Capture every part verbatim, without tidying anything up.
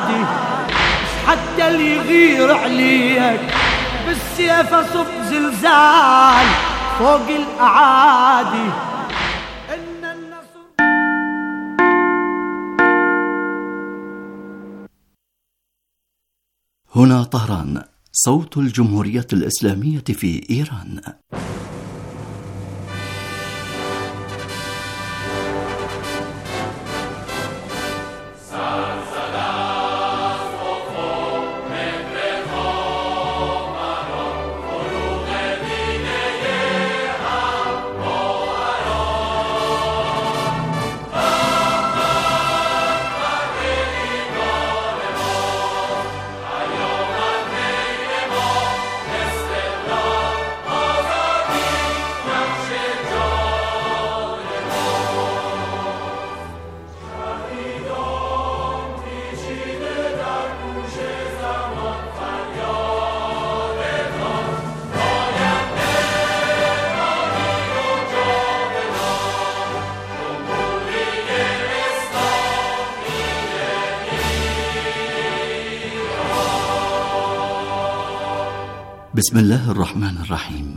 عادي، حتى اللي يغير عليك بالسيف اصب زلزال فوق الأعادي. إن النصر هنا طهران، صوت الجمهورية الإسلامية في إيران. بسم الله الرحمن الرحيم.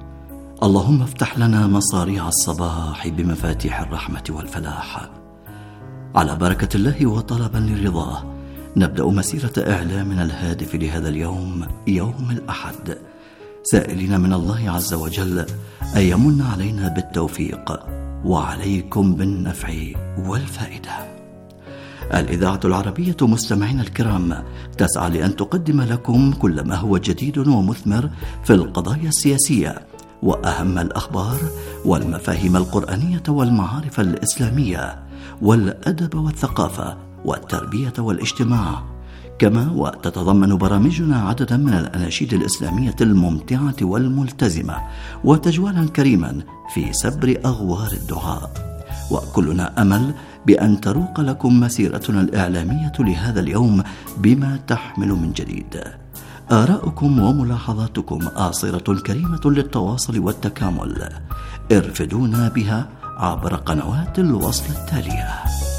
اللهم افتح لنا مصاريع الصباح بمفاتيح الرحمة والفلاح. على بركة الله وطلبا لرضاه نبدأ مسيرة إعلامنا الهادف لهذا اليوم، يوم الأحد، سائلين من الله عز وجل أن يمن علينا بالتوفيق وعليكم بالنفع والفائدة. الإذاعة العربية مستمعين الكرام تسعى لأن تقدم لكم كل ما هو جديد ومثمر في القضايا السياسية وأهم الأخبار والمفاهيم القرآنية والمعارف الإسلامية والأدب والثقافة والتربية والاجتماع، كما وتتضمن برامجنا عددا من الأناشيد الإسلامية الممتعة والملتزمة وتجوالا كريما في سبر أغوار الدعاء. وكلنا أمل بأن تروق لكم مسيرتنا الإعلامية لهذا اليوم بما تحمل من جديد. آراؤكم وملاحظاتكم آصرة كريمة للتواصل والتكامل، ارفدونا بها عبر قنوات الوصل التالية.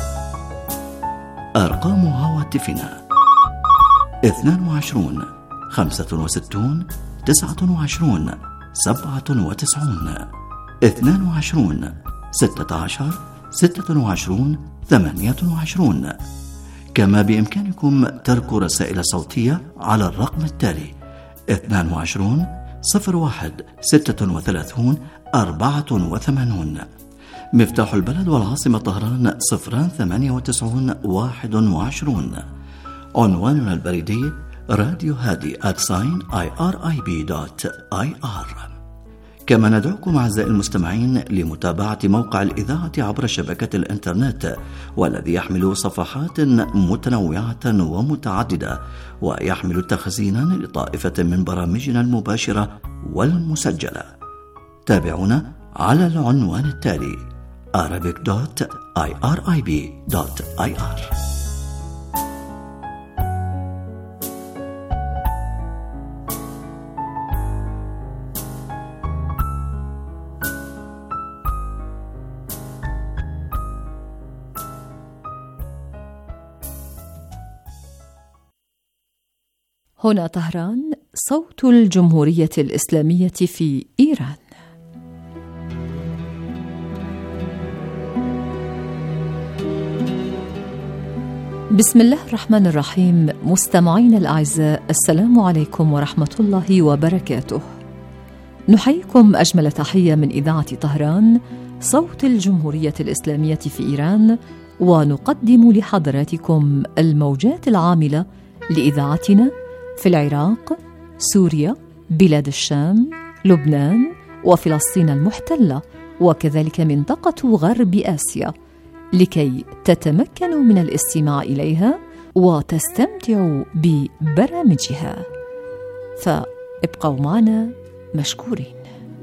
أرقام هواتفنا اثنان وعشرون خمسة وستون تسعة وعشرون سبعة وتسعون، اثنان وعشرون ستة عشر ستة وعشرون ثمانية وعشرون. كما بإمكانكم ترك رسائل صوتية على الرقم التالي اثنان وعشرون صفر واحد ستة وثلاثون أربعة وثمانون. مفتاح البلد والعاصمة طهران صفران ثمانية وتسعون واحد وعشرون. عنواننا البريدي راديو هادي آت ساين آي آر آي بي دوت آي آر. كما ندعوكم أعزائي المستمعين لمتابعة موقع الإذاعة عبر شبكة الإنترنت، والذي يحمل صفحات متنوعة ومتعددة ويحمل تخزينا لطائفة من برامجنا المباشرة والمسجلة. تابعونا على العنوان التالي arabic dot i r i b dot i r. هنا طهران، صوت الجمهورية الإسلامية في إيران. بسم الله الرحمن الرحيم. مستمعين الأعزاء، السلام عليكم ورحمة الله وبركاته. نحييكم أجمل تحية من إذاعة طهران، صوت الجمهورية الإسلامية في إيران، ونقدم لحضراتكم الموجات العاملة لإذاعتنا في العراق، سوريا، بلاد الشام، لبنان، وفلسطين المحتلة، وكذلك منطقة غرب آسيا، لكي تتمكنوا من الاستماع إليها وتستمتعوا ببرامجها. فابقوا معنا مشكورين.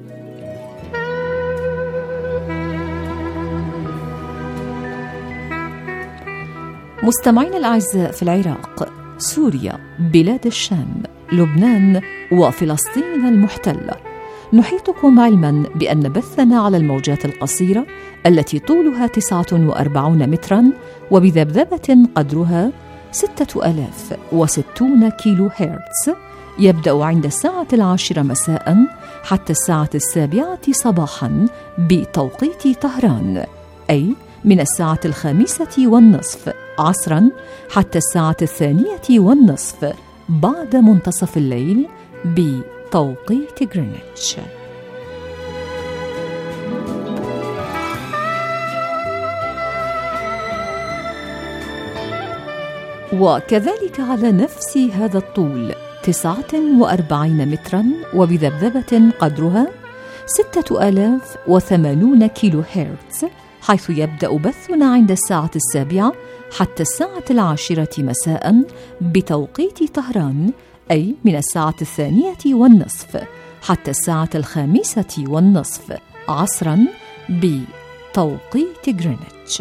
مستمعين الأعزاء، في العراق، سوريا، بلاد الشام، لبنان، وفلسطين المحتلة، نحيطكم علما بأن بثنا على الموجات القصيرة التي طولها تسعة وأربعون مترا وبذبذبة قدرها ستة آلاف وستون كيلو هرتز، يبدأ عند الساعة العاشرة مساء حتى الساعة السابعة صباحا بتوقيت طهران، أي من الساعة الخامسة والنصف عصرا حتى الساعة الثانية والنصف بعد منتصف الليل بتوقيت غرينتش. وكذلك على نفس هذا الطول تسعة وأربعين مترا وبذبذبة قدرها ستة آلاف وثمانون كيلو هرتز، حيث يبدأ بثنا عند الساعة السابعة حتى الساعة العاشرة مساء بتوقيت طهران، أي من الساعة الثانية والنصف حتى الساعة الخامسة والنصف عصرا بتوقيت غرينتش.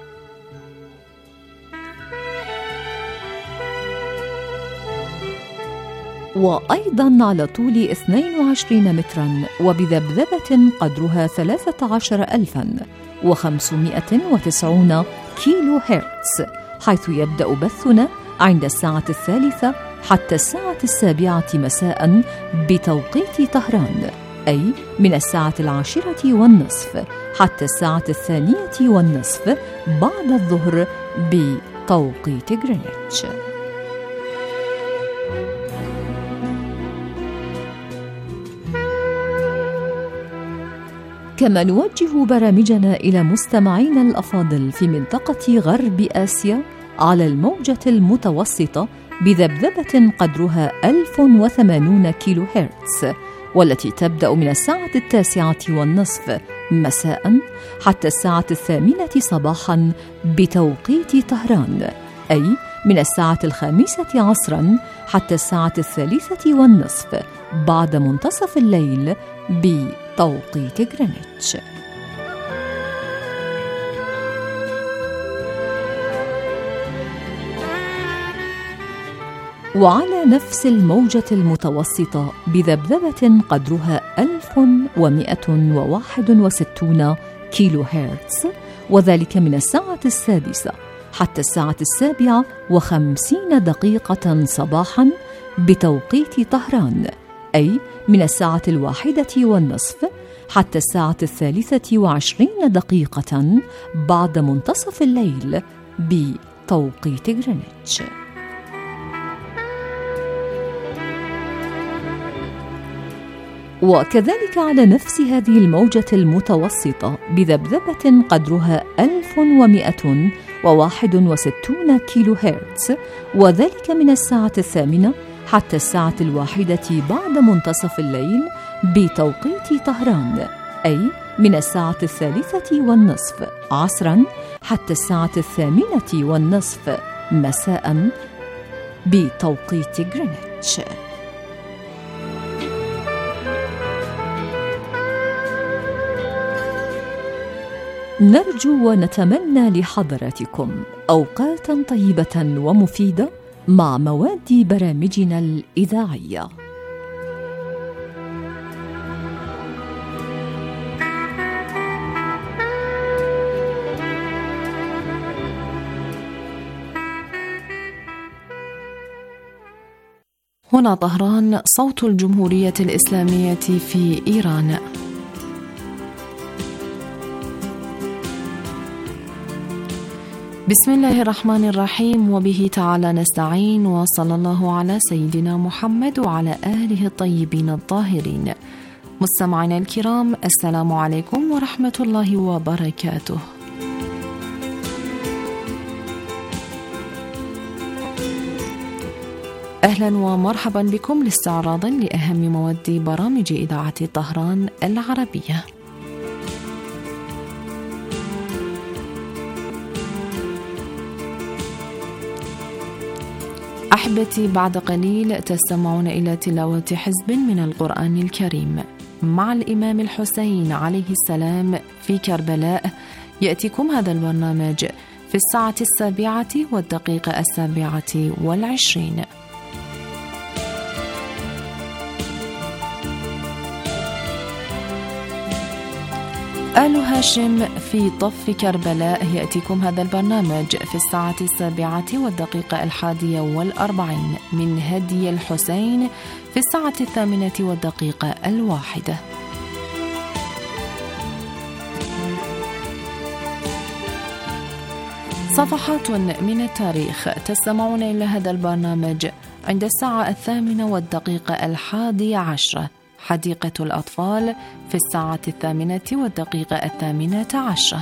وأيضا على طول اثنين وعشرين مترا وبذبذبة قدرها ثلاثة عشر ألفا وخمسمائة وتسعين كيلو هرتز، حيث يبدأ بثنا عند الساعة الثالثة حتى الساعة السابعة مساء بتوقيت طهران، أي من الساعة العاشرة والنصف حتى الساعة الثانية والنصف بعد الظهر بتوقيت غرينتش. كما نوجه برامجنا إلى مستمعينا الأفاضل في منطقة غرب آسيا على الموجة المتوسطة بذبذبة قدرها ألف وثمانون كيلو هرتز، والتي تبدأ من الساعة التاسعة والنصف مساء حتى الساعة الثامنة صباحا بتوقيت طهران، أي من الساعة الخامسة عصرا حتى الساعة الثالثة والنصف بعد منتصف الليل بتوقيت غرينتش. وعلى نفس الموجة المتوسطة بذبذبة قدرها ألف ومائة وواحد وستون كيلو هرتز، وذلك من الساعة السادسة حتى الساعة السابعة وخمسين دقيقة صباحا بتوقيت طهران، أي من الساعة الواحدة والنصف حتى الساعة الثالثة وعشرين دقيقة بعد منتصف الليل بتوقيت غرينتش. وكذلك على نفس هذه الموجة المتوسطة بذبذبة قدرها ألف ومائة وواحد وستون كيلو هرتز، وذلك من الساعة الثامنة حتى الساعة الواحدة بعد منتصف الليل بتوقيت طهران، أي من الساعة الثالثة والنصف عصرا حتى الساعة الثامنة والنصف مساء بتوقيت غرينتش. نرجو ونتمنى لحضراتكم أوقاتا طيبة ومفيدة مع مواد برامجنا الإذاعية. هنا طهران، صوت الجمهورية الإسلامية في إيران. بسم الله الرحمن الرحيم، وبه تعالى نستعين، وصلى الله على سيدنا محمد وعلى آله الطيبين الطاهرين. مستمعينا الكرام، السلام عليكم ورحمة الله وبركاته. أهلا ومرحبا بكم لاستعراض لأهم مواد برامج إذاعة طهران العربية. أحبتي، بعد قليل تستمعون إلى تلاوة حزب من القرآن الكريم مع الإمام الحسين عليه السلام في كربلاء. يأتيكم هذا البرنامج في الساعة السابعة والدقيقة السابعة والعشرين. آل هاشم في طف كربلاء يأتيكم هذا البرنامج في الساعة السابعة والدقيقة الحادية والأربعين من هدي الحسين في الساعة الثامنة والدقيقة الواحدة. صفحات من التاريخ تستمعون إلى هذا البرنامج عند الساعة الثامنة والدقيقة الحادية عشرة. حديقة الأطفال في الساعة الثامنة والدقيقة الثامنة عشرة.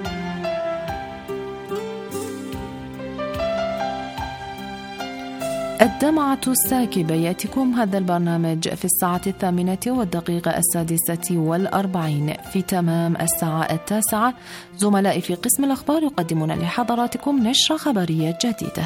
الدمعة الساكبة يأتيكم هذا البرنامج في الساعة الثامنة والدقيقة السادسة والأربعين. في تمام الساعة التاسعة زملائي في قسم الأخبار يقدمون لحضراتكم نشرة خبرية جديدة.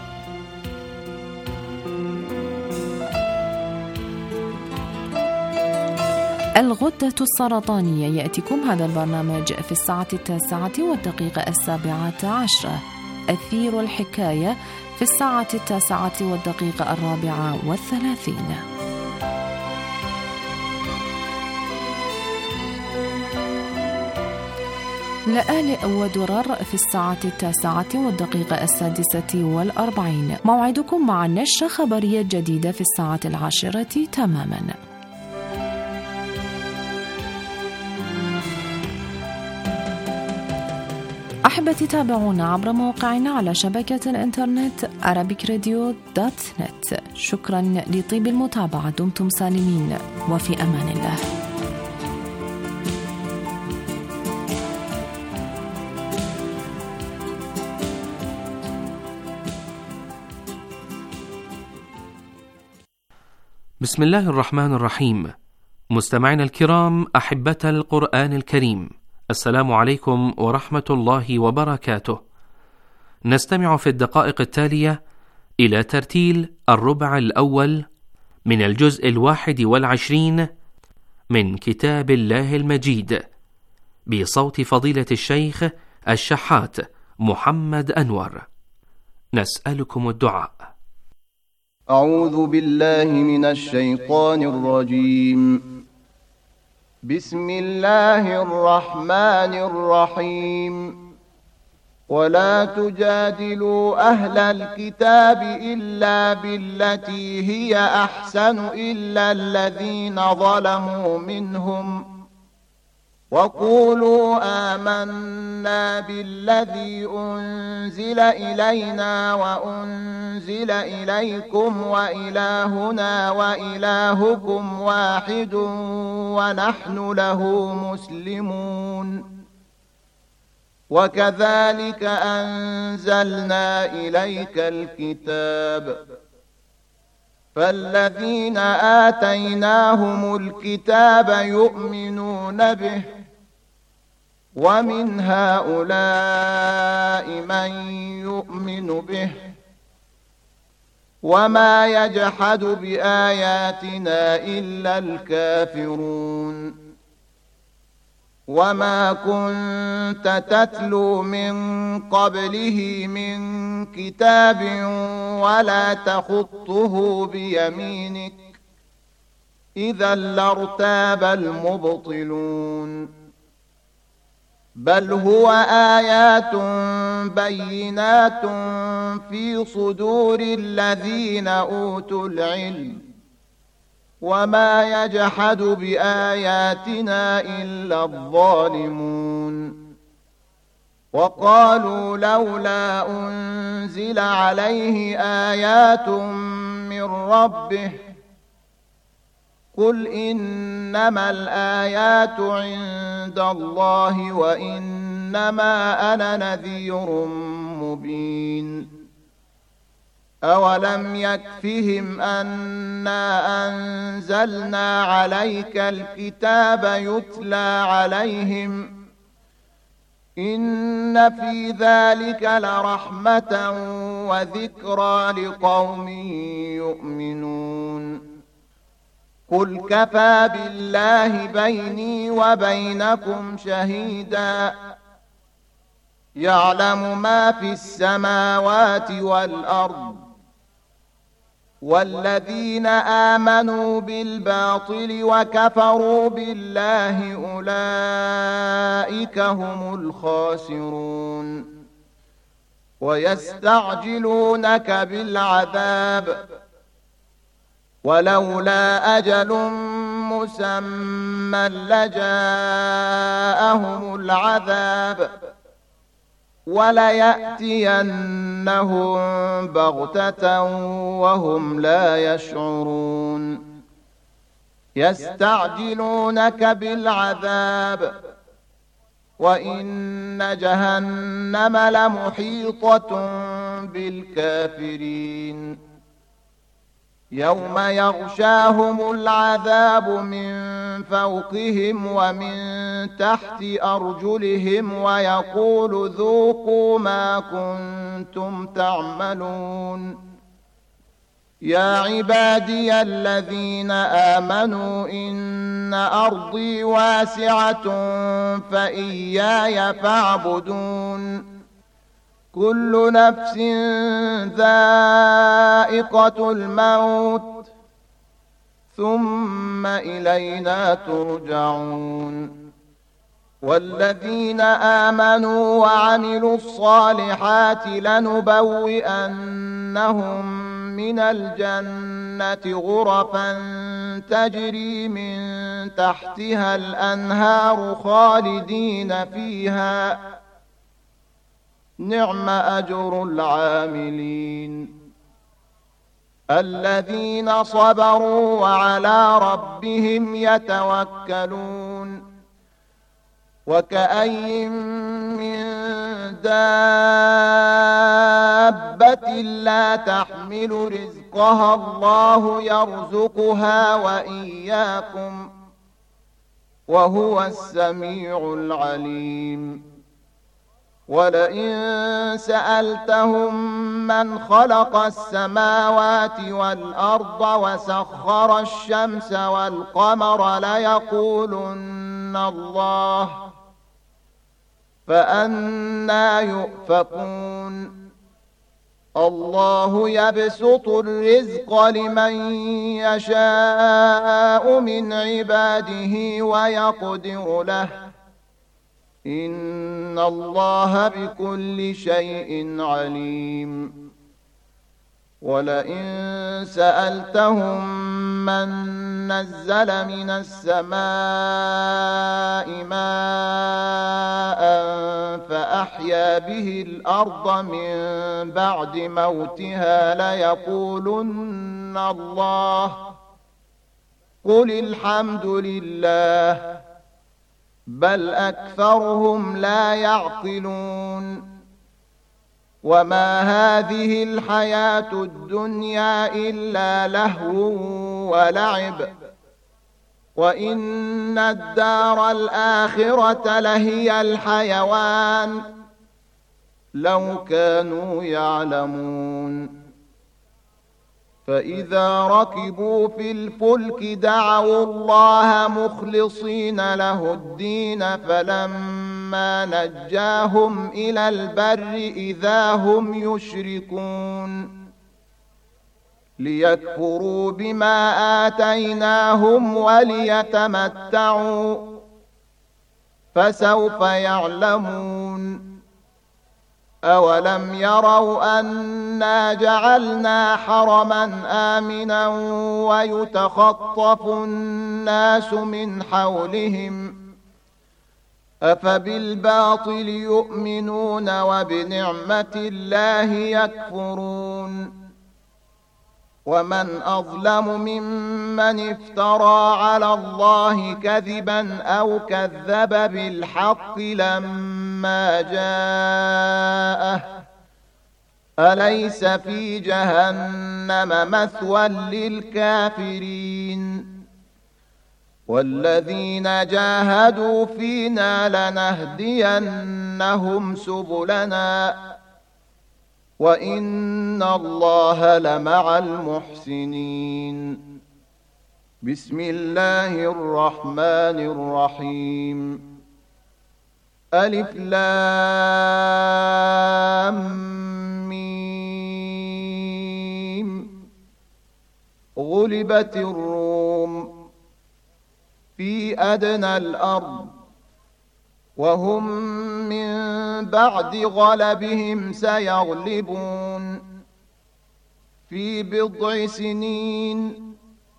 الغدة السرطانية يأتيكم هذا البرنامج في الساعة التاسعة والدقيقة السابعة عشرة. أثير الحكاية في الساعة التاسعة والدقيقة الرابعة والثلاثين. لآلئ ودرر في الساعة التاسعة والدقيقة السادسة والأربعين. موعدكم مع نشرة خبرية جديدة في الساعة العاشرة تماما. أحبتي تابعونا عبر موقعنا على شبكة الإنترنت arabic radio dot net. شكرا لطيب المتابعة، دمتم سالمين وفي أمان الله. بسم الله الرحمن الرحيم. مستمعينا الكرام أحبة القرآن الكريم، السلام عليكم ورحمة الله وبركاته. نستمع في الدقائق التالية إلى ترتيل الربع الأول من الجزء الواحد والعشرين من كتاب الله المجيد بصوت فضيلة الشيخ الشحات محمد أنور. نسألكم الدعاء. أعوذ بالله من الشيطان الرجيم. بسم الله الرحمن الرحيم. ولا تجادلوا أهل الكتاب إلا بالتي هي أحسن إلا الذين ظلموا منهم وقولوا آمنا بالذي أنزل إلينا وأنزل إليكم وإلهنا وإلهكم واحد ونحن له مسلمون. وكذلك أنزلنا إليك الكتاب فالذين آتيناهم الكتاب يؤمنون به ومن هؤلاء من يؤمن به وما يجحد بآياتنا إلا الكافرون. وما كنت تتلو من قبله من كتاب ولا تخطه بيمينك إذا لارتاب المبطلون. بل هو آيات بينات في صدور الذين أوتوا العلم وما يجحد بآياتنا إلا الظالمون. وقالوا لولا أنزل عليه آيات من ربه قل إنما الآيات عند الله وإنما أنا نذير مبين. أولم يكفهم أنا أنزلنا عليك الكتاب يتلى عليهم إن في ذلك لرحمة وذكرى لقوم يؤمنون. قل كفى بالله بيني وبينكم شهيدا يعلم ما في السماوات والأرض والذين آمنوا بالباطل وكفروا بالله أولئك هم الخاسرون ويستعجلونك بالعذاب ولولا أجل مسمى لجاءهم العذاب وليأتينهم بغتة وهم لا يشعرون يستعجلونك بالعذاب وإن جهنم لمحيطة بالكافرين يوم يغشاهم العذاب من فوقهم ومن تحت أرجلهم ويقول ذوقوا ما كنتم تعملون يا عبادي الذين آمنوا إن أرضي واسعة فإياي فاعبدون كل نفس ذائقة الموت ثم إلينا ترجعون والذين آمنوا وعملوا الصالحات لنبوئنهم من الجنة غرفا تجري من تحتها الأنهار خالدين فيها نعم أجر العاملين الذين صبروا وعلى ربهم يتوكلون وكأي من دابة لا تحمل رزقها الله يرزقها وإياكم وهو السميع العليم ولئن سألتهم من خلق السماوات والأرض وسخر الشمس والقمر ليقولن الله فأنى يؤفكون الله يبسط الرزق لمن يشاء من عباده ويقدر له إن الله بكل شيء عليم ولئن سألتهم من نزل من السماء ماء فأحيا به الأرض من بعد موتها ليقولن الله قل الحمد لله بل أكثرهم لا يعقلون وما هذه الحياة الدنيا إلا لهو ولعب وإن الدار الآخرة لهي الحيوان لو كانوا يعلمون فإذا ركبوا في الفلك دعوا الله مخلصين له الدين فلما نجاهم إلى البر إذا هم يشركون ليكفروا بما آتيناهم وليتمتعوا فسوف يعلمون أولم يروا أنا جعلنا حرما آمنا ويتخطف الناس من حولهم أفبالباطل يؤمنون وبنعمة الله يكفرون ومن أظلم ممن افترى على الله كذبا أو كذب بالحق لما جاءه أليس في جهنم مثوى للكافرين والذين جاهدوا فينا لنهدينهم سبلنا وإن الله لمع المحسنين بسم الله الرحمن الرحيم ألف لام ميم غلبت الروم في أدنى الأرض وهم من بعد غلبهم سيغلبون في بضع سنين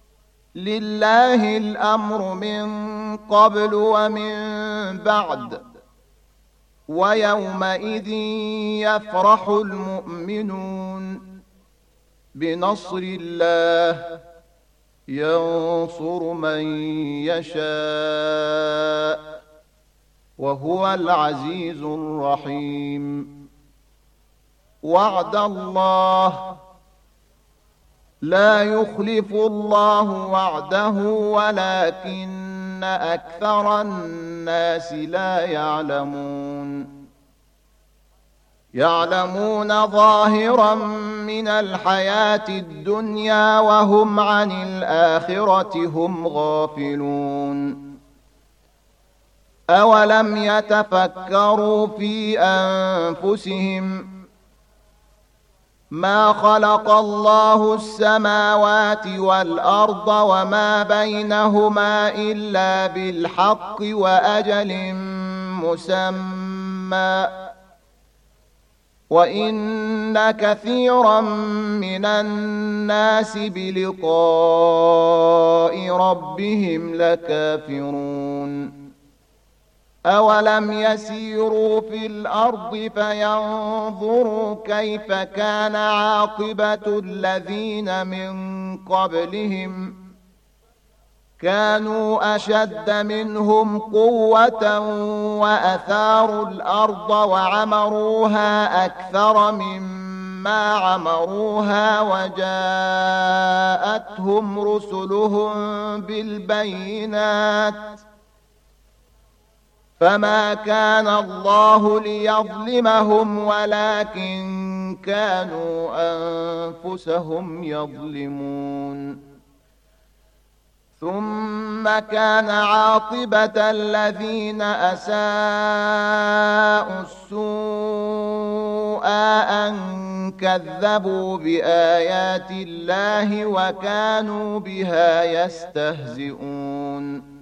لله الأمر من قبل ومن بعد ويومئذ يفرح المؤمنون بنصر الله ينصر من يشاء وهو العزيز الرحيم وعد الله لا يخلف الله وعده ولكن أكثر الناس لا يعلمون يعلمون ظاهرا من الحياة الدنيا وهم عن الآخرة هم غافلون أولم يتفكروا في أنفسهم ما خلق الله السماوات والأرض وما بينهما إلا بالحق وأجل مسمى وإن كثيرا من الناس بلقاء ربهم لكافرون أولم يسيروا في الأرض فينظروا كيف كان عاقبة الذين من قبلهم كانوا أشد منهم قوة وأثاروا الأرض وعمروها أكثر مما عمروها وجاءتهم رسلهم بالبينات فما كان الله ليظلمهم ولكن كانوا أنفسهم يظلمون ثم كان عاقبة الذين أساءوا السوء أن كذبوا بآيات الله وكانوا بها يستهزئون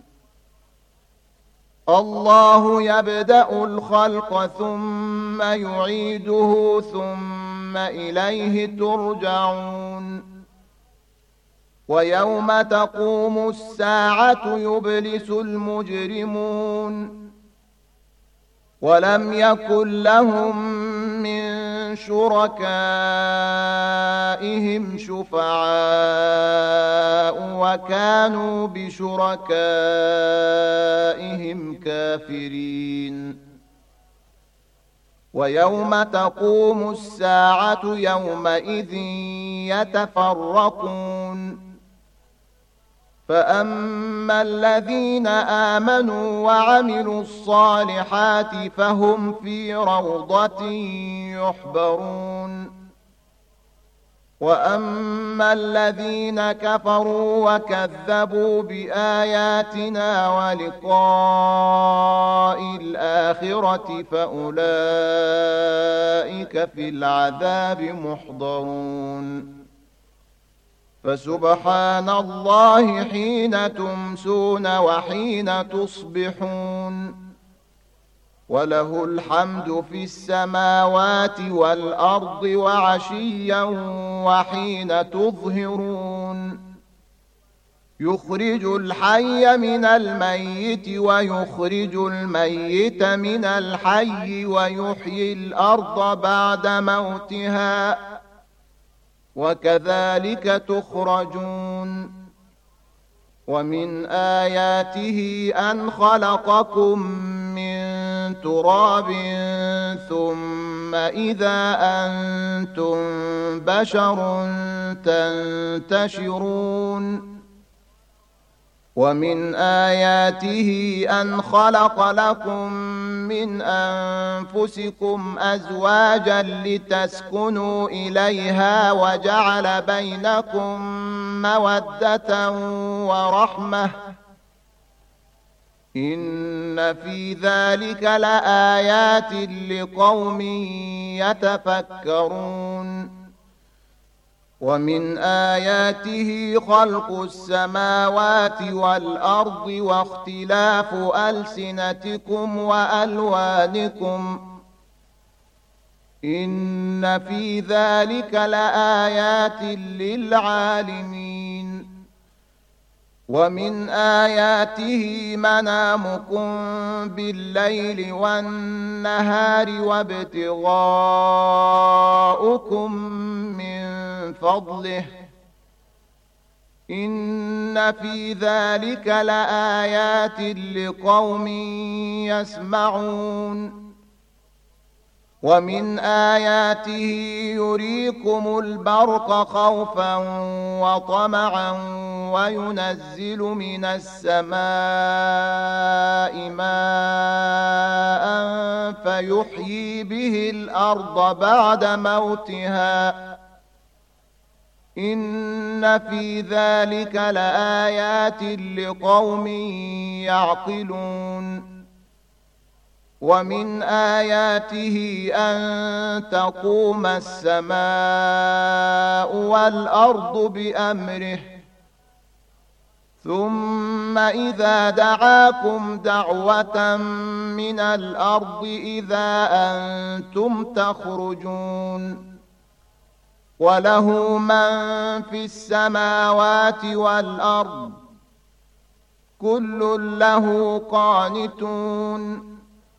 الله يبدأ الخلق ثم يعيده ثم إليه ترجعون ويوم تقوم الساعة يبلس المجرمون ولم يكن لهم من شركائهم شفعاء وكانوا بشركائهم كافرين ويوم تقوم الساعة يومئذ يتفرقون فأما الذين آمنوا وعملوا الصالحات فهم في روضة يحبرون وأما الذين كفروا وكذبوا بآياتنا ولقاء الآخرة فأولئك في العذاب محضرون فسبحان الله حين تمسون وحين تصبحون وله الحمد في السماوات والأرض وعشيا وحين تظهرون يخرج الحي من الميت ويخرج الميت من الحي ويحيي الأرض بعد موتها وكذلك تخرجون ومن آياته أن خلقكم من تراب ثم إذا أنتم بشر تنتشرون ومن آياته أن خلق لكم من أنفسكم أزواجا لتسكنوا إليها وجعل بينكم مودة ورحمة إن في ذلك لآيات لقوم يتفكرون ومن آياته خلق السماوات والأرض واختلاف ألسنتكم وألوانكم إن في ذلك لآيات للعالمين ومن آياته منامكم بالليل والنهار وابتغاؤكم من فضله إن في ذلك لآيات لقوم يسمعون ومن آياته يريكم البرق خوفا وطمعا وينزل من السماء ماء فيحيي به الأرض بعد موتها إن في ذلك لآيات لقوم يعقلون ومن آياته أن تقوم السماء والأرض بأمره ثم إذا دعاكم دعوة من الأرض إذا أنتم تخرجون وله من في السماوات والأرض كل له قانتون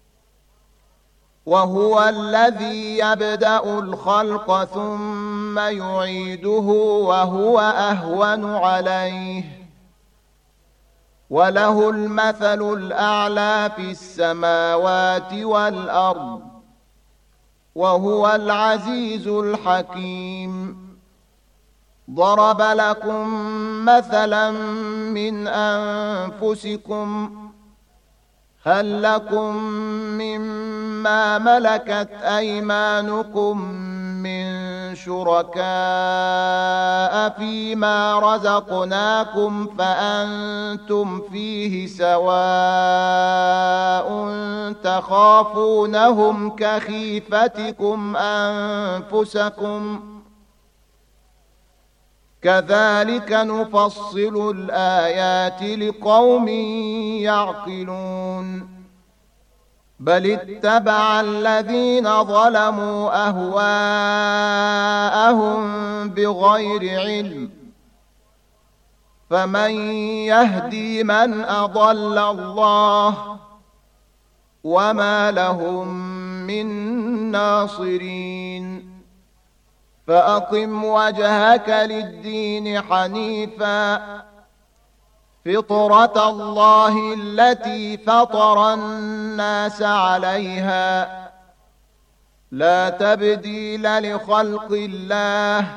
وهو الذي يبدأ الخلق ثم يعيده وهو أهون عليه وله المثل الأعلى في السماوات والأرض وهو العزيز الحكيم ضرب لكم مثلا من أنفسكم هل لكم مما ملكت أيمانكم من شركاء فيما رزقناكم فأنتم فيه سواء تخافونهم كخيفتكم أنفسكم كذلك نفصل الآيات لقوم يعقلون بل اتبع الذين ظلموا أهواءهم بغير علم فمن يهدي من أضل الله وما لهم من ناصرين فأقم وجهك للدين حنيفا فطرة الله التي فطر الناس عليها لا تبديل لخلق الله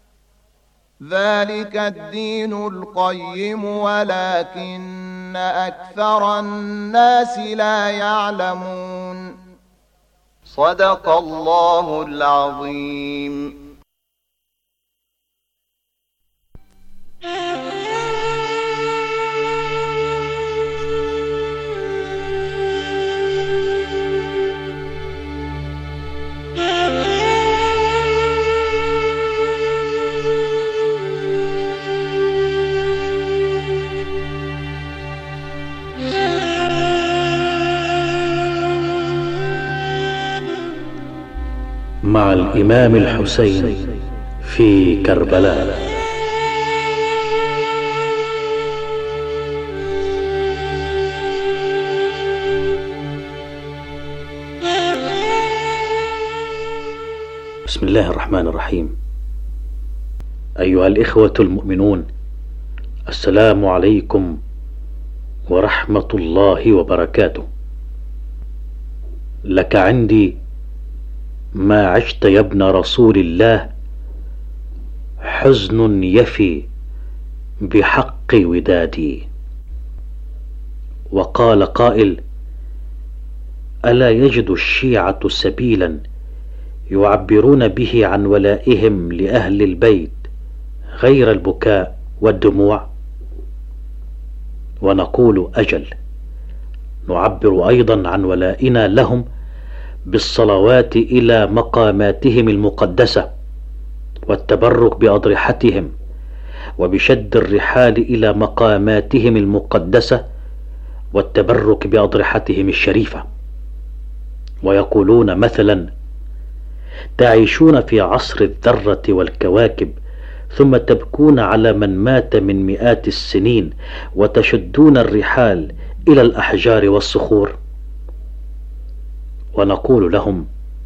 ذلك الدين القيم ولكن أكثر الناس لا يعلمون صدق الله العظيم. مع الإمام الحسين في كربلاء. بسم الله الرحمن الرحيم. أيها الإخوة المؤمنون، السلام عليكم ورحمة الله وبركاته. لك عندي ما عشت يا ابن رسول الله حزن يفي بحق ودادي. وقال قائل: ألا يجد الشيعة سبيلا يعبرون به عن ولائهم لأهل البيت غير البكاء والدموع؟ ونقول: أجل، نعبر أيضا عن ولائنا لهم بالصلوات إلى مقاماتهم المقدسة والتبرك بأضرحتهم وبشد الرحال إلى مقاماتهم المقدسة والتبرك بأضرحتهم الشريفة. ويقولون مثلا: تعيشون في عصر الذرة والكواكب ثم تبكون على من مات من مئات السنين وتشدون الرحال إلى الأحجار والصخور. ونقول لهم: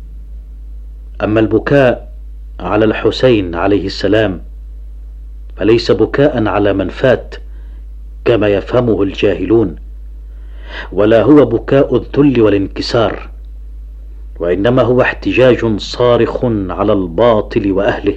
أما البكاء على الحسين عليه السلام فليس بكاء على من فات كما يفهمه الجاهلون، ولا هو بكاء الذل والانكسار، وإنما هو احتجاج صارخ على الباطل وأهله.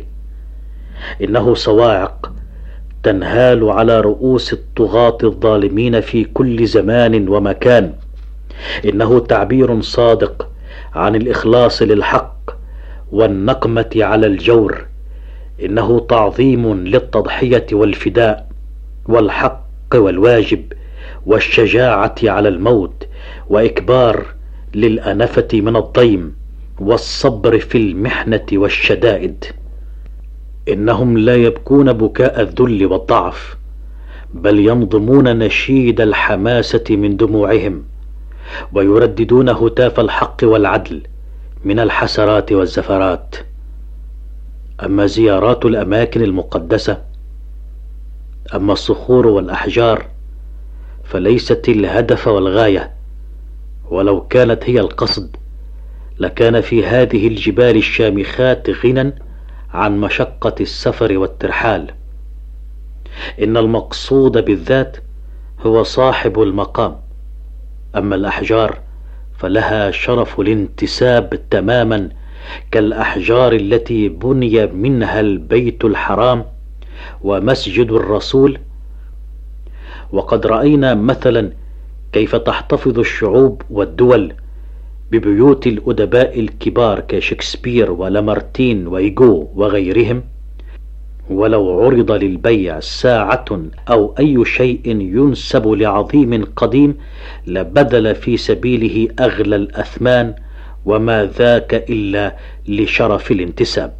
إنه صواعق تنهال على رؤوس الطغاة الظالمين في كل زمان ومكان. إنه تعبير صادق عن الإخلاص للحق والنقمة على الجور. إنه تعظيم للتضحية والفداء والحق والواجب والشجاعة على الموت، وإكبار للأنفة من الضيم والصبر في المحنة والشدائد. إنهم لا يبكون بكاء الذل والضعف، بل ينظمون نشيد الحماسة من دموعهم، ويرددون هتاف الحق والعدل من الحسرات والزفرات. أما زيارات الأماكن المقدسة، أما الصخور والأحجار، فليست الهدف والغاية، ولو كانت هي القصد لكان في هذه الجبال الشامخات غنى عن مشقة السفر والترحال. إن المقصود بالذات هو صاحب المقام، أما الأحجار فلها شرف الانتساب تماما كالأحجار التي بني منها البيت الحرام ومسجد الرسول. وقد رأينا مثلا كيف تحتفظ الشعوب والدول ببيوت الأدباء الكبار كشكسبير ولامارتين وإيغو وغيرهم، ولو عرض للبيع ساعة أو أي شيء ينسب لعظيم قديم لبذل في سبيله أغلى الأثمان، وما ذاك إلا لشرف الانتساب.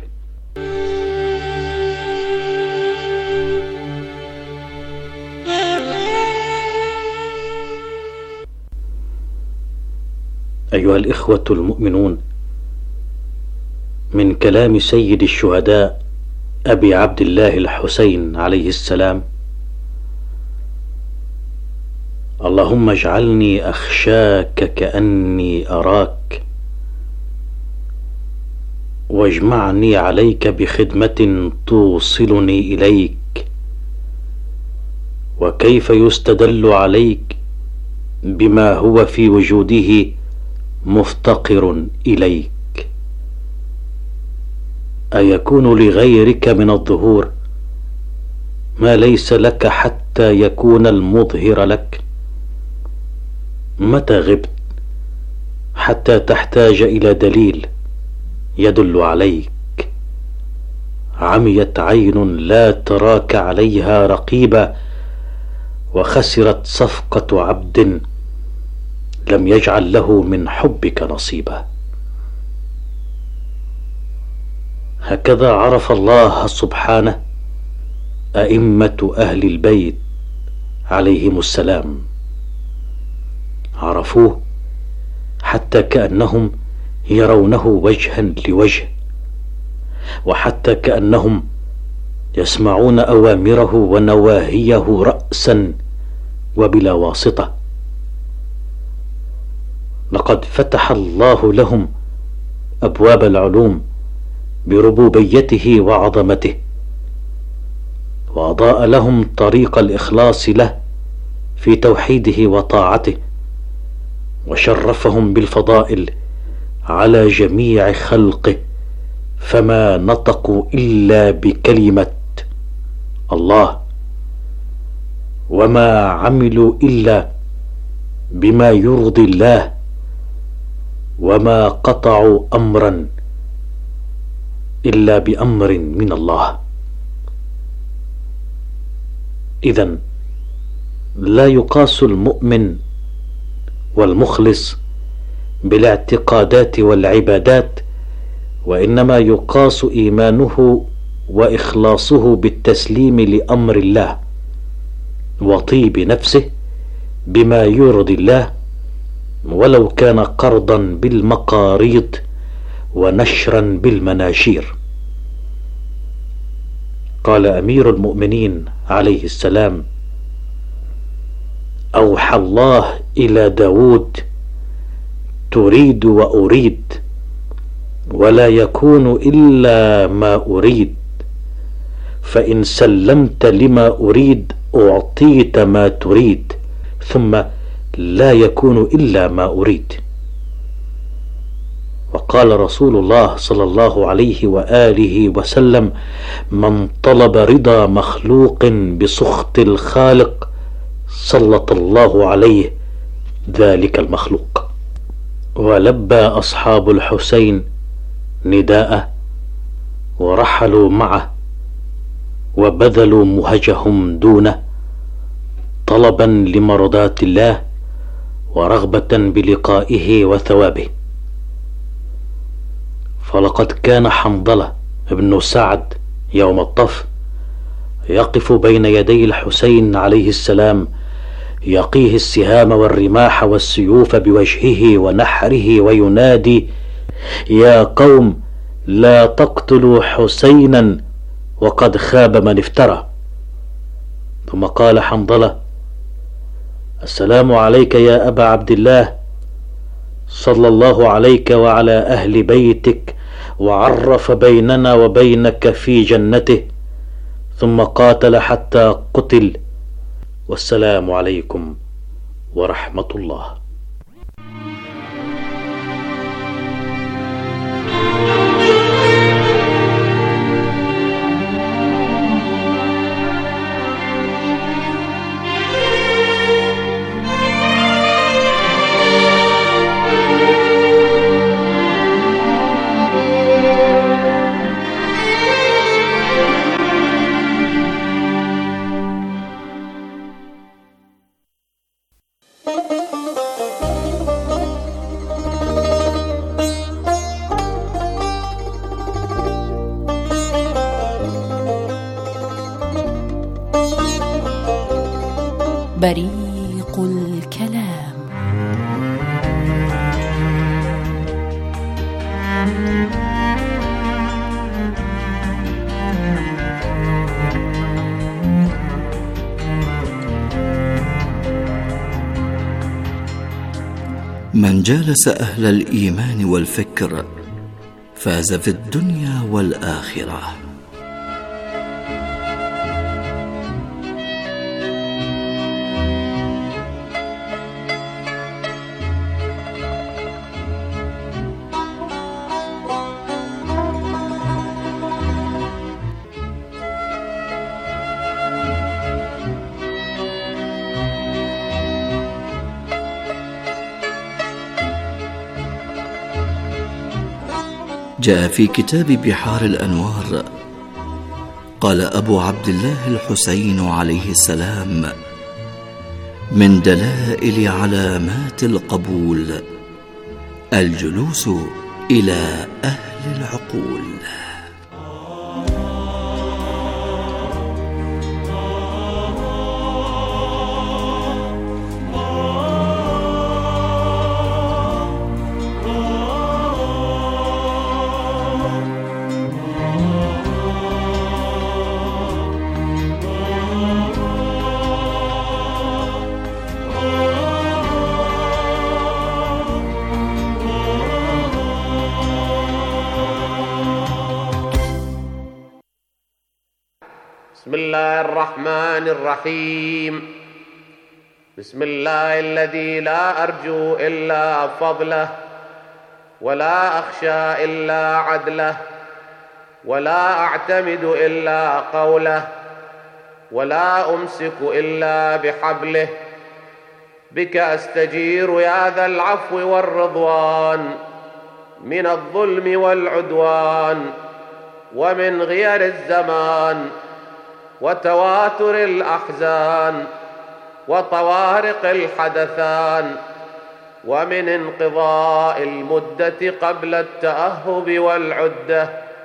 أيها الإخوة المؤمنون، من كلام سيد الشهداء أبي عبد الله الحسين عليه السلام: اللهم اجعلني أخشاك كأني أراك، واجمعني عليك بخدمة توصلني إليك. وكيف يستدل عليك بما هو في وجوده مفتقر إليك؟ أيكون لغيرك من الظهور ما ليس لك حتى يكون المظهر لك؟ متى غبت حتى تحتاج إلى دليل يدل عليك؟ عميت عين لا تراك عليها رقيبا، وخسرت صفقة عبد لم يجعل له من حبك نصيبا. هكذا عرف الله سبحانه أئمة أهل البيت عليهم السلام. عرفوه حتى كأنهم يرونه وجها لوجه، وحتى كأنهم يسمعون أوامره ونواهيه رأسا وبلا واسطة. لقد فتح الله لهم أبواب العلوم بربوبيته وعظمته، وأضاء لهم طريق الإخلاص له في توحيده وطاعته، وشرفهم بالفضائل على جميع خلقه، فما نطقوا إلا بكلمة الله، وما عملوا إلا بما يرضي الله، وما قطعوا أمرا إلا بأمر من الله. إذن لا يقاس المؤمن والمخلص بالاعتقادات والعبادات، وإنما يقاس إيمانه وإخلاصه بالتسليم لأمر الله وطيب نفسه بما يرضي الله، ولو كان قرضا بالمقاريض ونشرا بالمناشير. قال أمير المؤمنين عليه السلام: أوحى الله إلى داود: تريد وأريد، ولا يكون إلا ما أريد، فإن سلمت لما أريد أعطيت ما تريد، ثم لا يكون إلا ما أريد. وقال رسول الله صلى الله عليه وآله وسلم: من طلب رضا مخلوق بسخط الخالق سلط الله عليه ذلك المخلوق. ولبى أصحاب الحسين نداءه ورحلوا معه وبذلوا مهجهم دونه، طلبا لمرضات الله ورغبة بلقائه وثوابه. فلقد كان حنظلة بن سعد يوم الطف يقف بين يدي الحسين عليه السلام، يقيه السهام والرماح والسيوف بوجهه ونحره، وينادي: يا قوم، لا تقتلوا حسينا وقد خاب من افترى. ثم قال حنظلة: السلام عليك يا أبا عبد الله، صلى الله عليك وعلى أهل بيتك، وعرف بيننا وبينك في جنته، ثم قاتل حتى قتل، والسلام عليكم ورحمة الله. بريق الكلام. من جالس أهل الإيمان والفكر فاز في الدنيا والآخرة. جاء في كتاب بحار الأنوار: قال أبو عبد الله الحسين عليه السلام: من دلائل علامات القبول الجلوس إلى أهل العقول. بسم الله الرحمن الرحيم. بسم الله الذي لا أرجو إلا فضله، ولا أخشى إلا عدله، ولا أعتمد إلا قوله، ولا أمسك إلا بحبله. بك أستجير يا ذا العفو والرضوان، من الظلم والعدوان، ومن غير الزمان، وتواتر الأحزان، وطوارق الحدثان، ومن انقضاء المدة قبل التأهب والعدة،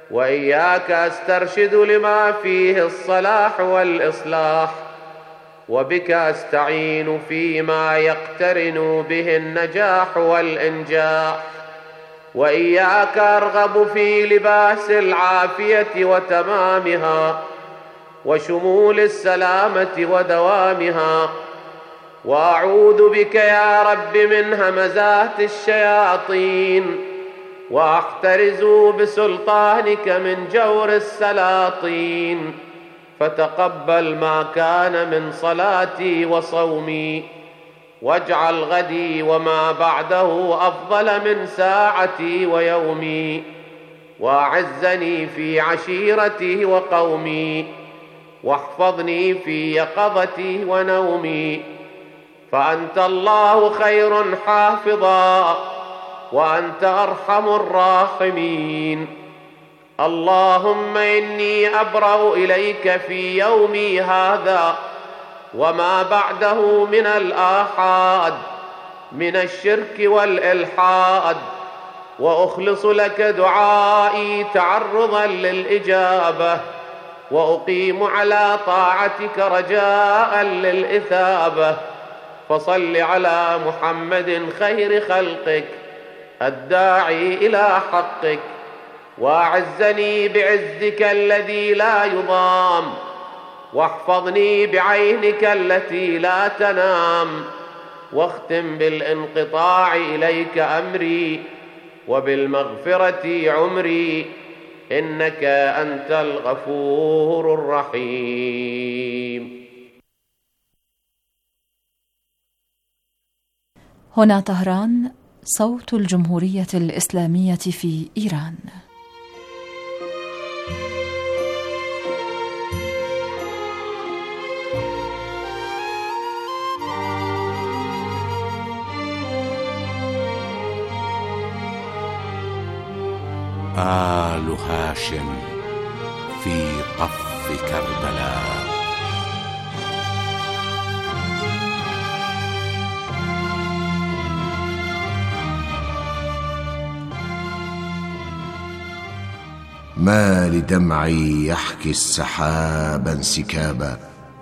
وإياك أسترشد لما فيه الصلاح والإصلاح، وبك أستعين فيما يقترن به النجاح والإنجاح، وإياك أرغب في لباس العافية وتمامها وشمول السلامة ودوامها، وأعوذ بك يا رب من همزات الشياطين، وأحترز بسلطانك من جور السلاطين، فتقبل ما كان من صلاتي وصومي، واجعل غدي وما بعده أفضل من ساعتي ويومي، وأعزني في عشيرتي وقومي، واحفظني في يقظتي ونومي، فأنت الله خير حافظا، وأنت أرحم الراحمين. اللهم إني أبرأ إليك في يومي هذا وما بعده من الآحاد من الشرك والإلحاد، وأخلص لك دعائي تعرضا للإجابة، وأقيم على طاعتك رجاء للإثابة. فصل على محمد خير خلقك الداعي إلى حقك، وأعزني بعزك الذي لا يضام، واحفظني بعينك التي لا تنام، واختم بالانقطاع إليك أمري، وبالمغفرة عمري، إنك أنت الغفور الرحيم. هنا طهران، صوت الجمهورية الإسلامية في إيران. آل هاشم في قف كربلاء. ما لدمعي يحكي السحاب انسكابا،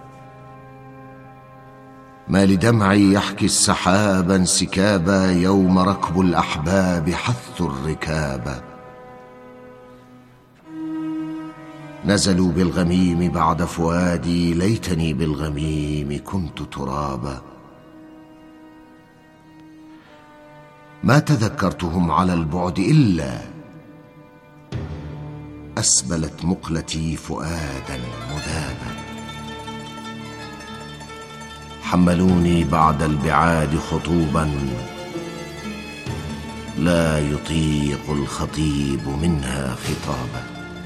ما لدمعي يحكي السحاب انسكابا، يوم ركب الأحباب حث الركابا. نزلوا بالغميم بعد فؤادي، ليتني بالغميم كنت ترابا. ما تذكرتهم على البعد إلا أسبلت مقلتي فؤادا مذابا. حملوني بعد البعاد خطوبا، لا يطيق الخطيب منها خطابا.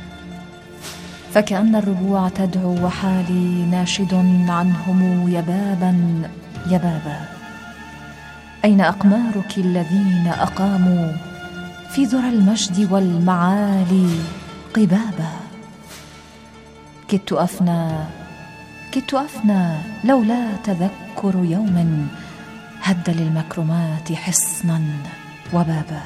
فكأن الربوع تدعو وحالي ناشد عنهم يبابا يبابا. أين أقمارك الذين أقاموا في ذرى المجد والمعالي قبابا؟ كدت أفنى كدت أفنى لولا تذكر يوم هد للمكرمات حصنا وبابا.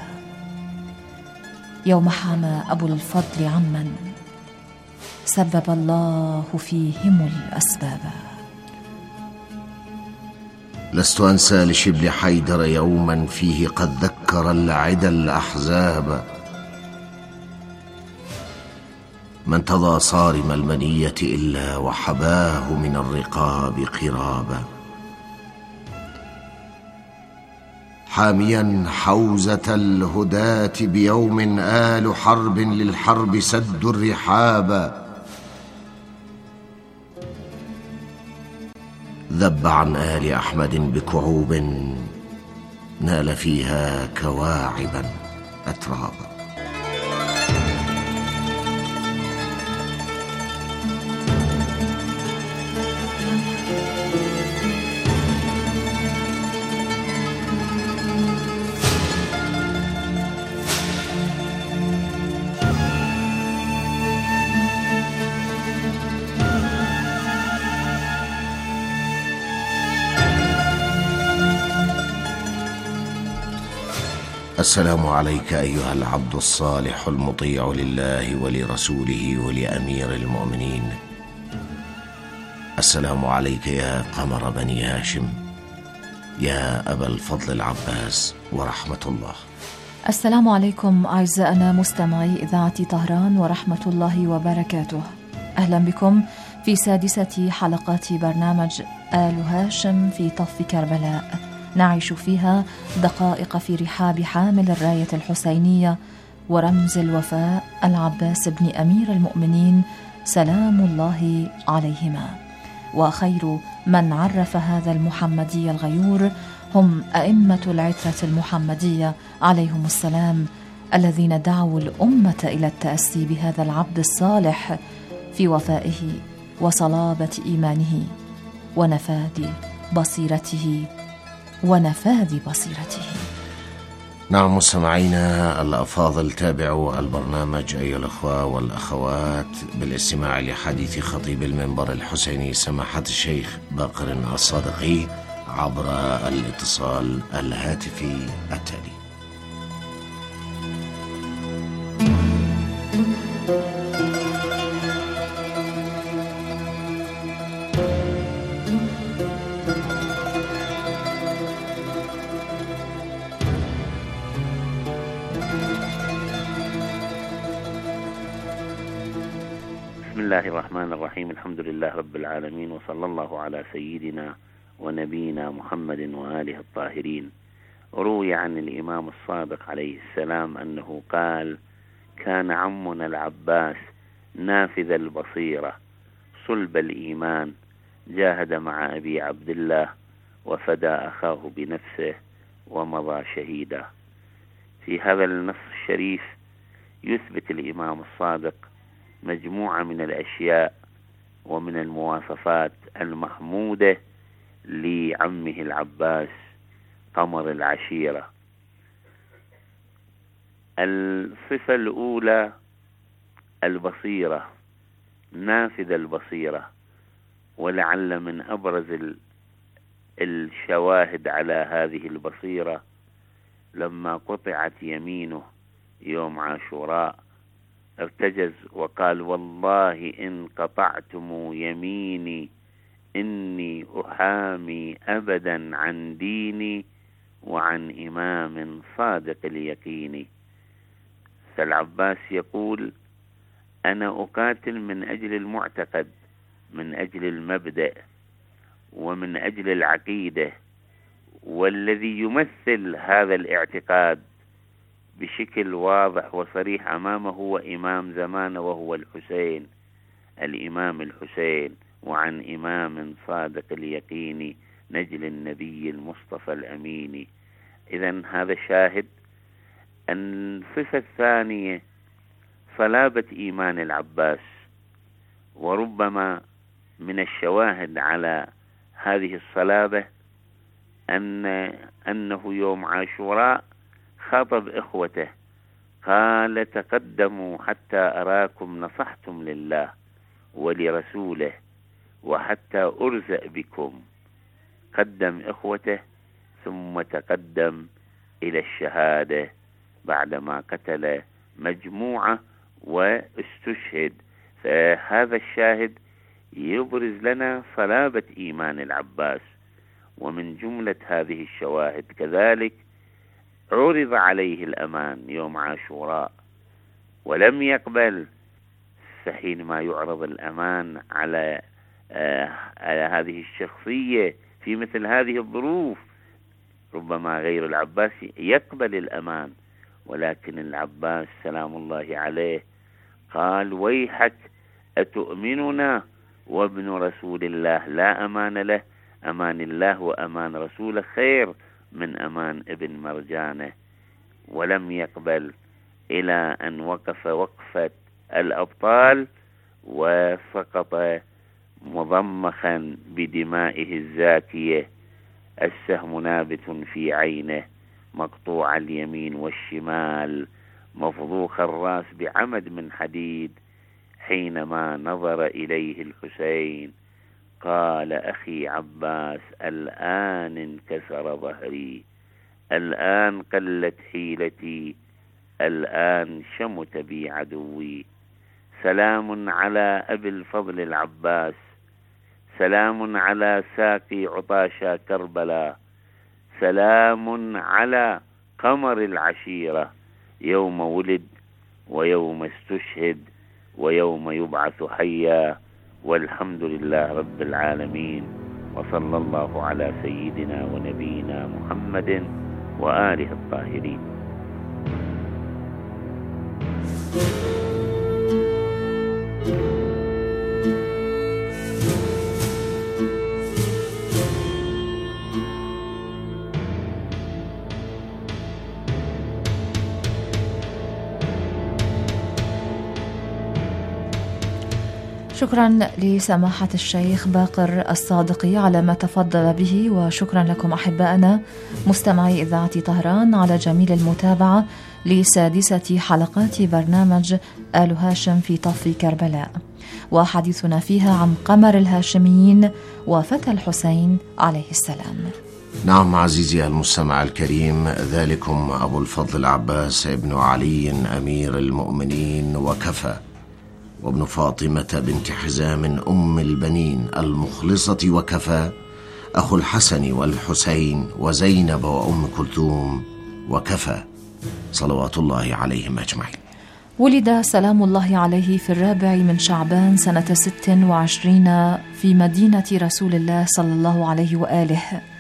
يوم حمى أبو الفضل عمن سبب الله فيهم الأسباب. لست أنسى لشبل حيدر يوما فيه قد ذكر العدا الأحزاب. ما انتضى صارم المنية إلا وحباه من الرقاب قرابا. حاميا حوزة الهداة بيوم آل حرب للحرب سد الرحابا. ذب عن آل أحمد بكعوب نال فيها كواعبا أترابا. السلام عليك أيها العبد الصالح المطيع لله ولرسوله ولأمير المؤمنين. السلام عليك يا قمر بني هاشم، يا أبا الفضل العباس، ورحمة الله. السلام عليكم أعزائنا مستمعي إذاعة طهران ورحمة الله وبركاته. أهلا بكم في سادسة حلقات برنامج آل هاشم في طف كربلاء، نعيش فيها دقائق في رحاب حامل الراية الحسينية ورمز الوفاء العباس بن أمير المؤمنين سلام الله عليهما. وخير من عرف هذا المحمدي الغيور هم أئمة العترة المحمدية عليهم السلام، الذين دعوا الأمة إلى التأسي بهذا العبد الصالح في وفائه وصلابة إيمانه ونفاذ بصيرته ونفاذ بصيرته. نعم مستمعينا الأفاضل، تابعوا البرنامج أيها الأخوة والأخوات بالاستماع لحديث خطيب المنبر الحسيني سماحة الشيخ باقر الصادقي عبر الاتصال الهاتفي التالي. بسم الله الرحمن الرحيم. الحمد لله رب العالمين، وصلى الله على سيدنا ونبينا محمد وآله الطاهرين. روي عن الإمام الصادق عليه السلام أنه قال: كان عمنا العباس نافذ البصيرة صلب الإيمان، جاهد مع أبي عبد الله وفدى أخاه بنفسه ومضى شهيدا. في هذا النص الشريف يثبت الإمام الصادق مجموعة من الأشياء ومن المواصفات المحمودة لعمه العباس قمر العشيرة. الصفة الأولى البصيرة، نافذ البصيرة، ولعل من أبرز الشواهد على هذه البصيرة لما قطعت يمينه يوم عاشوراء ارتجز وقال: والله إن قطعتم يميني إني أحامي أبدا عن ديني وعن إمام صادق اليقين. فالعباس يقول: أنا أقاتل من أجل المعتقد، من أجل المبدأ، ومن أجل العقيدة، والذي يمثل هذا الاعتقاد بشكل واضح وصريح أمامه هو إمام زمانه وهو الحسين، الإمام الحسين، وعن إمام صادق اليقين نجل النبي المصطفى الأمين. إذن هذا شاهد. الصفة الثانية صلابة إيمان العباس، وربما من الشواهد على هذه الصلابة أن أنه يوم عاشوراء خاطب إخوته قال: تقدموا حتى أراكم نصحتم لله ولرسوله وحتى أرزق بكم. قدم إخوته ثم تقدم إلى الشهادة بعدما قتل مجموعة واستشهد. فهذا الشاهد يبرز لنا صلابة إيمان العباس. ومن جملة هذه الشواهد كذلك عرض عليه الأمان يوم عاشوراء ولم يقبل. فحينما يعرض الأمان على آه على هذه الشخصية في مثل هذه الظروف ربما غير العباس يقبل الأمان، ولكن العباس سلام الله عليه قال: ويحك أتؤمننا وابن رسول الله لا أمان له، أمان الله وأمان رسوله خير من أمان ابن مرجانه. ولم يقبل إلى أن وقف وقفة الأبطال وسقط مضمخا بدمائه الزاكية، السهم نابت في عينه، مقطوع اليمين والشمال، مفضوخ الرأس بعمد من حديد. حينما نظر إليه الحسين قال: أخي عباس الآن انكسر ظهري، الآن قلت حيلتي، الآن شمت بي عدوي. سلام على أبي الفضل العباس، سلام على ساقي عطاشا كربلاء، سلام على قمر العشيرة يوم ولد ويوم استشهد ويوم يبعث حيا، والحمد لله رب العالمين، وصلى الله على سيدنا ونبينا محمد وآله الطاهرين. شكرا لسماحة الشيخ باقر الصادقي على ما تفضل به، وشكرا لكم أحبائنا مستمعي إذاعة طهران على جميل المتابعة لسادسة حلقات برنامج آل هاشم في طف كربلاء، وحديثنا فيها عن قمر الهاشميين وفتى الحسين عليه السلام. نعم عزيزي المستمع الكريم، ذلكم أبو الفضل العباس ابن علي أمير المؤمنين وكفى، وابن فاطمة بنت حزام أم البنين المخلصة وكفى، أخو الحسن والحسين وزينب وأم كلثوم وكفى، صلوات الله عليهم أجمعين. ولد سلام الله عليه في الرابع من شعبان سنة ست وعشرين في مدينة رسول الله صلى الله عليه وآله.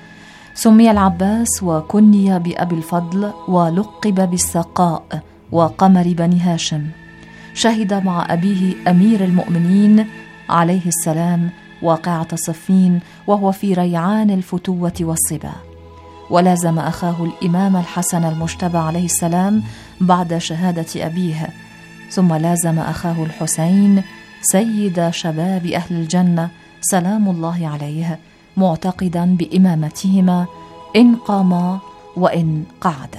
سمي العباس وكني بأبي الفضل ولقب بالسقاء وقمر بني هاشم. شهد مع أبيه أمير المؤمنين عليه السلام واقعة صفين وهو في ريعان الفتوة والصبا، ولازم أخاه الإمام الحسن المجتبى عليه السلام بعد شهادة أبيه، ثم لازم أخاه الحسين سيد شباب أهل الجنة سلام الله عليه، معتقدا بإمامتهما إن قاما وإن قعدا.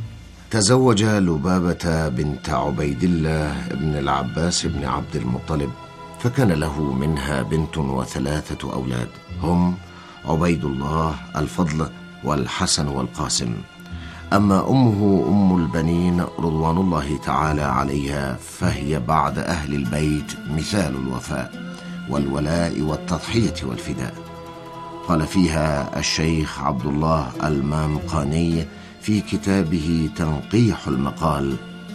تزوج لبابة بنت عبيد الله بن العباس بن عبد المطلب، فكان له منها بنت وثلاثة أولاد، هم عبيد الله، الفضل، والحسن والقاسم. أما أمه أم البنين رضوان الله تعالى عليها فهي بعد أهل البيت مثال الوفاء والولاء والتضحية والفداء. قال فيها الشيخ عبد الله المامقاني في كتابه تنقيح المقال: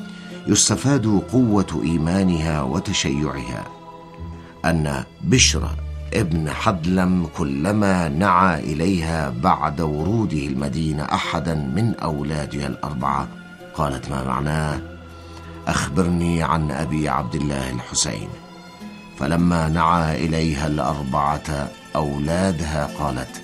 يستفاد قوة إيمانها وتشيعها أن بشر ابن حدلم كلما نعى إليها بعد وروده المدينة أحدا من أولادها الأربعة قالت ما معناه: أخبرني عن أبي عبد الله الحسين. فلما نعى إليها الأربعة أولادها قالت: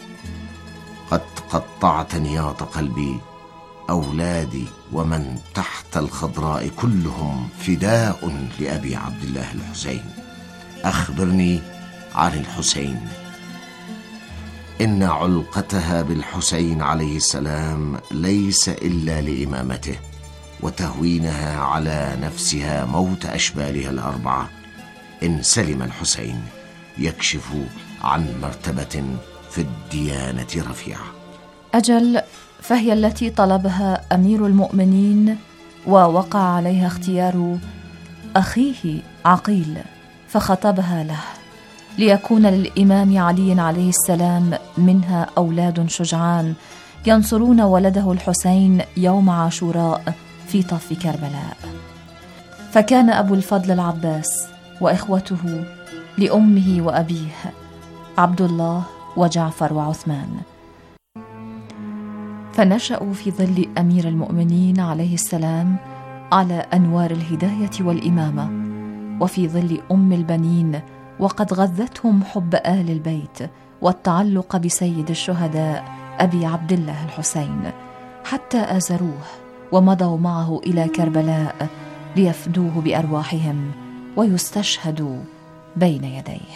قد قطعت نياط قلبي، أولادي ومن تحت الخضراء كلهم فداء لأبي عبد الله الحسين، أخبرني عن الحسين. إن علقتها بالحسين عليه السلام ليس إلا لإمامته وتهوينها على نفسها موت أشبالها الأربعة. إن سلم الحسين يكشف عن مرتبة في الديانة رفيعة. أجل، فهي التي طلبها أمير المؤمنين ووقع عليها اختيار أخيه عقيل، فخطبها له ليكون للإمام علي عليه السلام منها أولاد شجعان ينصرون ولده الحسين يوم عاشوراء في طف كربلاء. فكان أبو الفضل العباس وإخوته لأمه وأبيه عبد الله وجعفر وعثمان، فنشأوا في ظل أمير المؤمنين عليه السلام على أنوار الهداية والإمامة، وفي ظل أم البنين وقد غذتهم حب آل البيت والتعلق بسيد الشهداء أبي عبد الله الحسين، حتى آزروه ومضوا معه إلى كربلاء ليفدوه بأرواحهم ويستشهدوا بين يديه.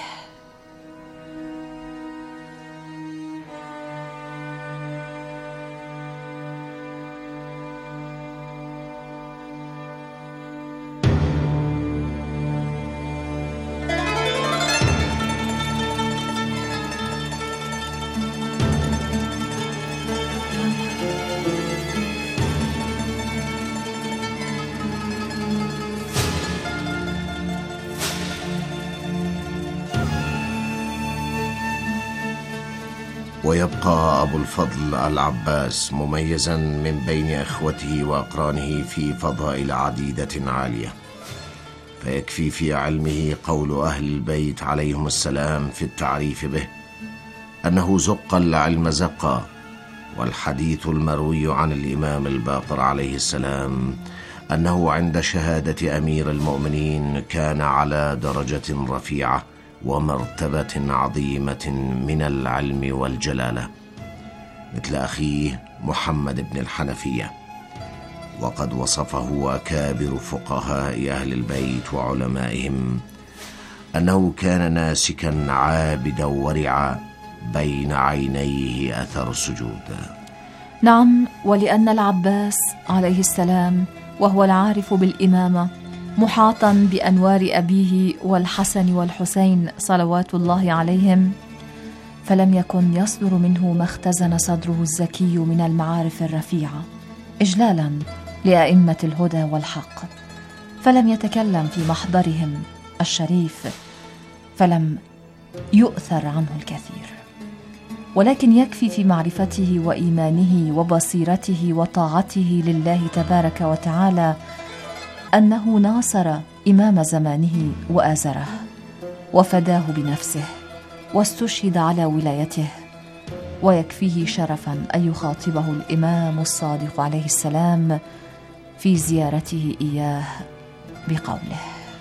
ويبقى أبو الفضل العباس مميزا من بين إخوته وأقرانه في فضائل عديدة عالية، فيكفي في علمه قول أهل البيت عليهم السلام في التعريف به أنه زق العلم زقا. والحديث المروي عن الإمام الباقر عليه السلام أنه عند شهادة أمير المؤمنين كان على درجة رفيعة ومرتبة عظيمة من العلم والجلالة مثل أخيه محمد بن الحنفية. وقد وصفه أكابر فقهاء أهل البيت وعلمائهم أنه كان ناسكا عابدا ورعا بين عينيه أثر السجود. نعم، ولأن العباس عليه السلام وهو العارف بالإمامة محاطا بأنوار أبيه والحسن والحسين صلوات الله عليهم، فلم يكن يصدر منه ما اختزن صدره الزكي من المعارف الرفيعة إجلالا لأئمة الهدى والحق، فلم يتكلم في محضرهم الشريف، فلم يؤثر عنه الكثير، ولكن يكفي في معرفته وإيمانه وبصيرته وطاعته لله تبارك وتعالى أنه ناصر إمام زمانه وآزره وفداه بنفسه واستشهد على ولايته، ويكفيه شرفا أن يخاطبه الإمام الصادق عليه السلام في زيارته إياه بقوله: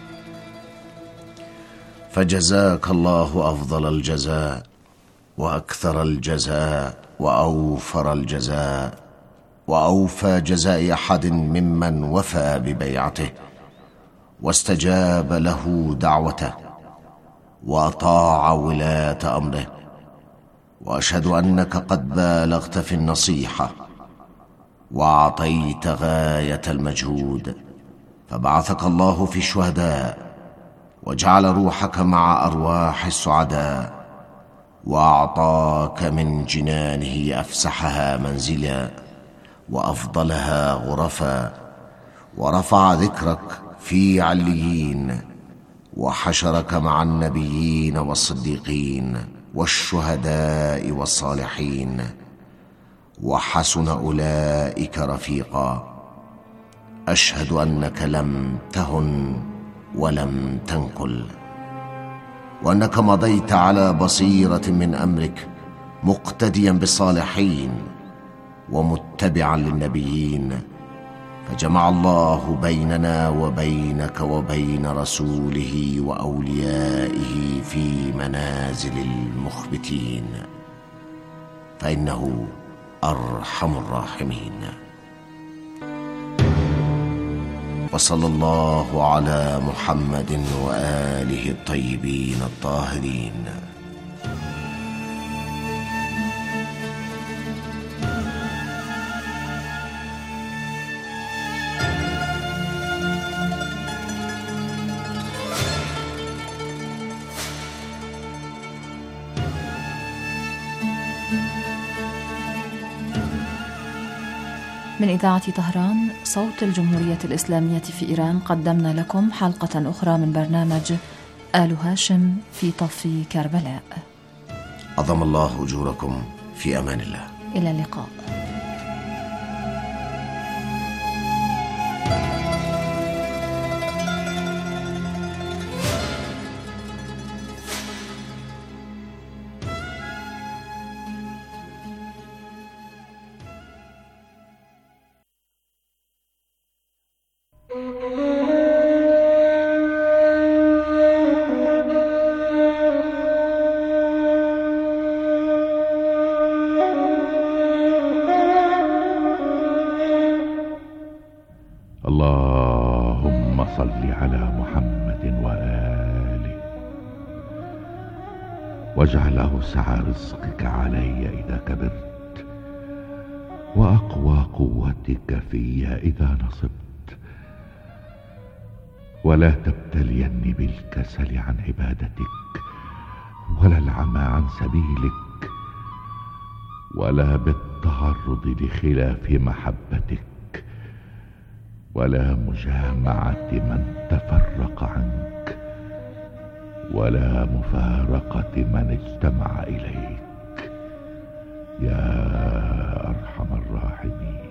فجزاك الله أفضل الجزاء وأكثر الجزاء وأوفر الجزاء وأوفى جزاء أحد ممن وفى ببيعته واستجاب له دعوته وأطاع ولاة أمره، وأشهد أنك قد بالغت في النصيحة وأعطيت غاية المجهود، فبعثك الله في الشهداء وجعل روحك مع أرواح السعداء، وأعطاك من جنانه أفسحها منزلا وأفضلها غرفا، ورفع ذكرك في عليين، وحشرك مع النبيين والصديقين والشهداء والصالحين، وحسن أولئك رفيقا. أشهد أنك لم تهن ولم تنقل، وأنك مضيت على بصيرة من أمرك مقتديا بالصالحين ومتبعا للنبيين، فجمع الله بيننا وبينك وبين رسوله وأوليائه في منازل المخبتين، فإنه أرحم الراحمين. وصلى الله على محمد وآله الطيبين الطاهرين. من إذاعة طهران صوت الجمهورية الإسلامية في إيران، قدمنا لكم حلقة أخرى من برنامج آل هاشم في طف كربلاء. عظم الله أجوركم، في أمان الله، إلى اللقاء. اللهم صل على محمد وآله، واجعل أوسع رزقك علي إذا كبرت، وأقوى قوتك في إذا نصبت، ولا تبتليني بالكسل عن عبادتك، ولا العمى عن سبيلك، ولا بالتعرض لخلاف محبتك، ولا مجامعة من تفرق عنك، ولا مفارقة من اجتمع إليك، يا أرحم الراحمين.